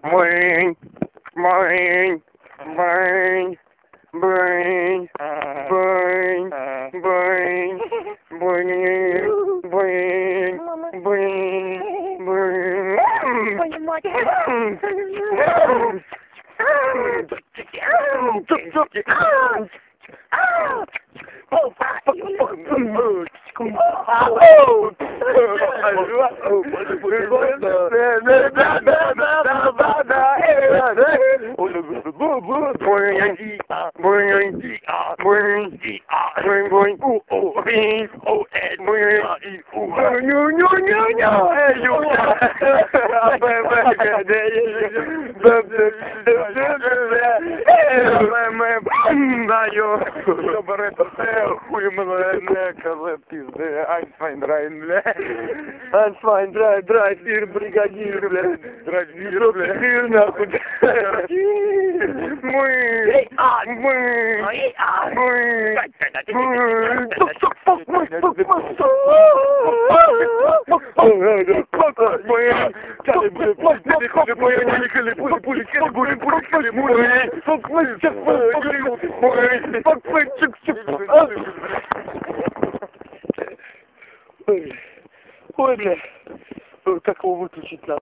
Boing, boing, boing, boing, boing, boing, boing, boing, Ансвайн, драйв, бригадир, блядь, драйв, нахуй, Ой, бля, как его выключить надо?